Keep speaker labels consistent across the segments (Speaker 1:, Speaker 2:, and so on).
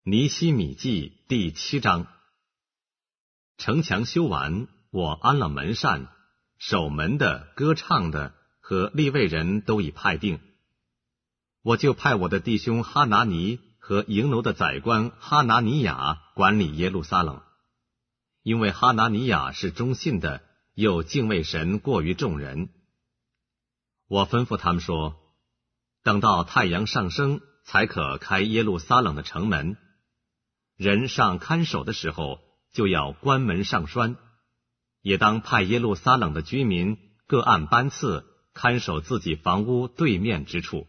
Speaker 1: 尼希米记第7章。城墙修完，我安了门扇，守门的、歌唱的和利未人都已派定。我就派我的弟兄哈拿尼和营楼的宰官哈拿尼雅管理耶路撒冷，因为哈拿尼雅是忠信的，又敬畏神过于众人。我吩咐他们说，等到太阳上升，才可开耶路撒冷的城门。人上看守的时候，就要关门上栓，也当派耶路撒冷的居民各按班次看守自己房屋对面之处。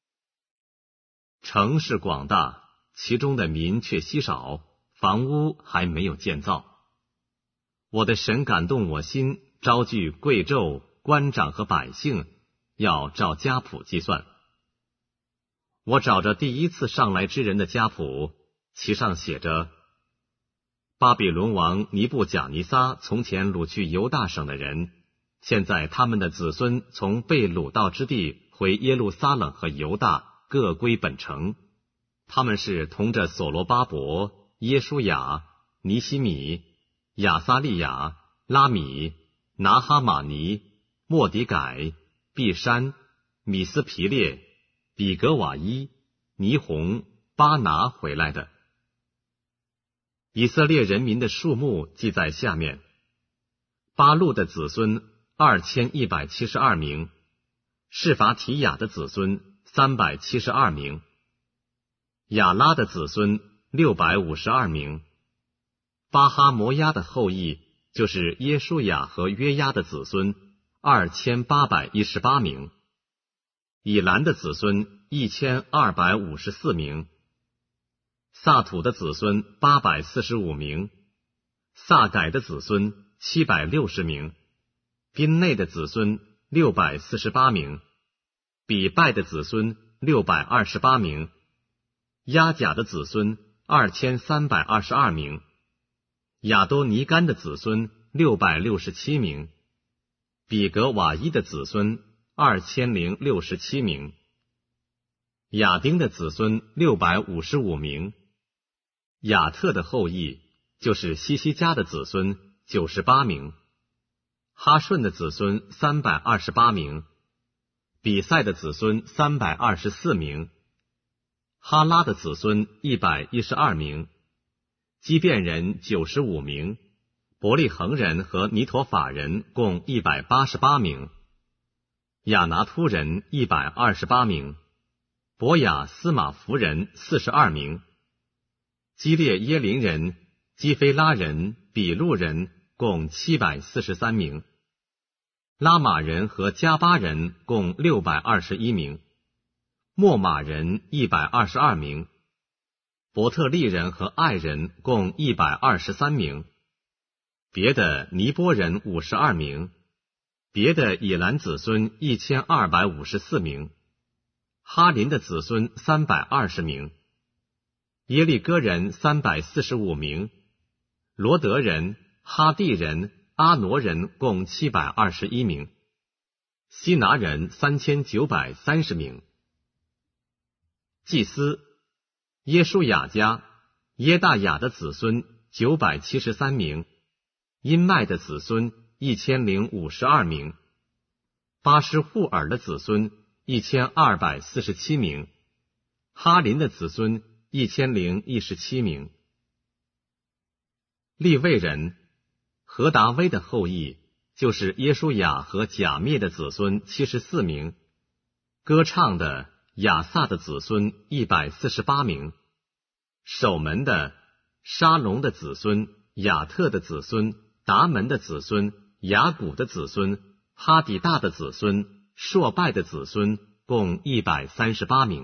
Speaker 1: 城是广大，其中的民却稀少，房屋还没有建造。我的神感动我心，招聚贵胄、官长和百姓，要照家谱计算。我找着第一次上来之人的家谱，其上写着：巴比伦王尼布甲尼撒从前掳去犹大省的人，现在他们的子孙从被掳到之地回耶路撒冷和犹大，各归本城。他们是同着所罗巴伯、耶书亚、尼希米、亚撒利亚、拉米、拿哈马尼、莫迪改、毕山、米斯皮列、比格瓦伊、尼红、巴拿回来的。以色列人民的数目记在下面：巴路的子孙2172名，示法提雅的子孙372名，亚拉的子孙652名，巴哈摩押的后裔，就是耶书亚和约押的子孙2818名，以兰的子孙1254名，萨土的子孙845名，萨改的子孙760名，宾内的子孙648名，比拜的子孙628名，亚甲的子孙2322名，亚多尼干的子孙667名，比格瓦伊的子孙2067名，亚丁的子孙655名，亚特的后裔，就是西西家的子孙98名，哈顺的子孙328名，比赛的子孙324名，哈拉的子孙112名，基遍人95名，伯利恒人和尼陀法人共188名，亚拿突人128名，伯雅斯马弗人42名，基列耶林人、基菲拉人、比路人共743名，拉玛人和加巴人共621名，莫马人122名，伯特利人和爱人共123名，别的尼波人52名，别的以兰子孙1254名，哈林的子孙320名，耶利哥人345名，罗德人、哈地人、阿挪人共721名，西拿人3930名。祭司耶书亚家、耶大雅的子孙973名，因麦的子孙1052名，巴施户尔的子孙1247名，哈林的子孙1017名。利未人何达威的后裔，就是耶书亚和甲灭的子孙74名，歌唱的亚萨的子孙148名，守门的沙龙的子孙、亚特的子孙、达门的子孙、雅古的子孙、哈底大的子孙、朔拜的子孙共138名。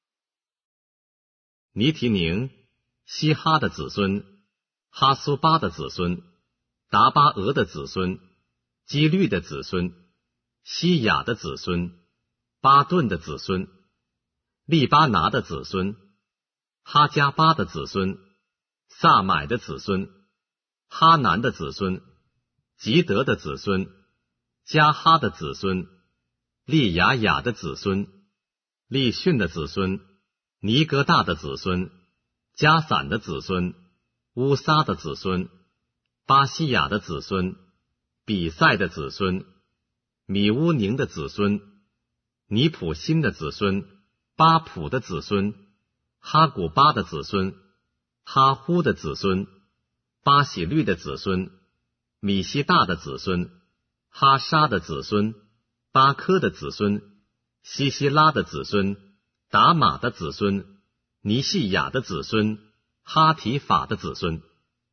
Speaker 1: 尼提宁、希哈的子孙、哈苏巴的子孙、达巴俄的子孙、基律的子孙、西雅的子孙、巴顿的子孙、利巴拿的子孙、哈加巴的子孙、萨买的子孙、哈南的子孙、吉德的子孙、加哈的子孙、利雅雅的子孙、利逊的子孙、尼哥大的子孙、 加散的子孙，乌撒的子孙，巴西亚的子孙，比赛的子孙，米乌宁的子孙，尼普辛的子孙，巴普的子孙，哈古巴的子孙，哈呼的子孙，巴喜律的子孙，米西大的子孙，哈沙的子孙，巴科的子孙，西西拉的子孙，达玛的子孙，尼细亚的子孙，哈提法的子孙。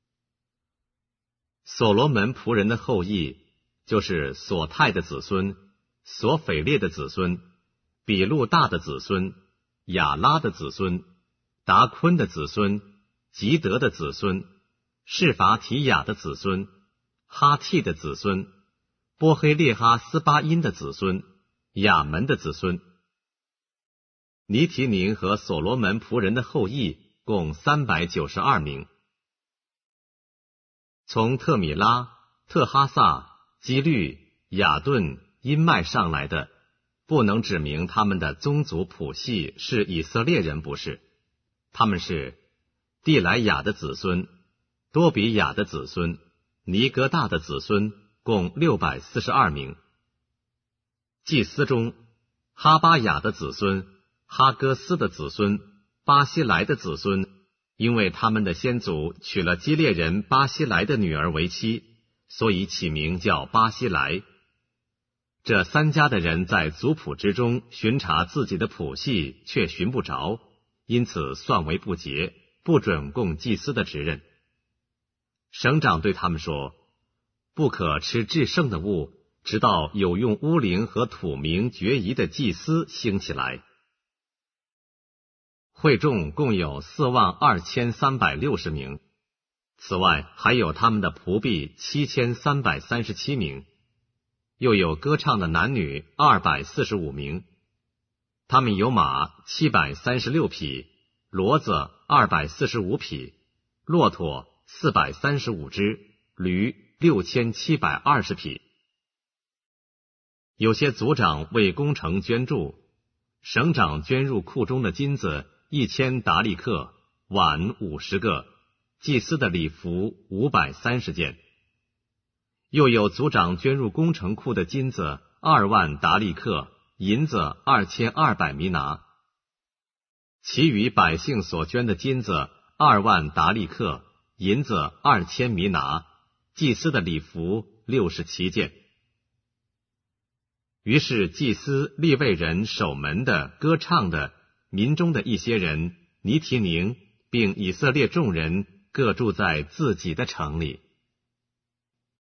Speaker 1: 所罗门仆人的后裔，就是索泰的子孙，索斐列的子孙，比路大的子孙，亚拉的子孙，达昆的子孙，吉德的子孙，示法提雅的子孙，哈替的子孙，波黑列哈斯巴因的子孙，亚门的子孙。尼提宁和所罗门仆人的后裔共392名。从特米拉、特哈萨、基律、雅顿、因麦上来的，不能指明他们的宗族谱系是以色列人，不是。他们是地莱雅的子孙，多比雅的子孙，尼哥大的子孙，共642名。祭司中，哈巴雅的子孙，哈戈斯的子孙，巴西莱的子孙，因为他们的先祖娶了基列人巴西莱的女儿为妻，所以起名叫巴西莱。这3家的人在族谱之中巡查自己的谱系，却寻不着，因此算为不洁，不准供祭司的职任。省长对他们说，不可吃至圣的物，直到有用乌灵和土名决疑的祭司兴起来。会众共有42360名，此外还有他们的仆婢7337名，又有歌唱的男女245名。他们有马736匹，骡子245匹，骆驼435只，驴6720匹。有些族长为工程捐助，省长捐入库中的金子1000达利克，碗50个，祭司的礼服530件。又有族长捐入工程库的金子2万达利克，银子2200弥拿。其余百姓所捐的金子2万达利克，银子2000弥拿，祭司的礼服67件。于是祭司、利未人、守门的、歌唱的、民中的一些人，尼提宁并以色列众人各住在自己的城里。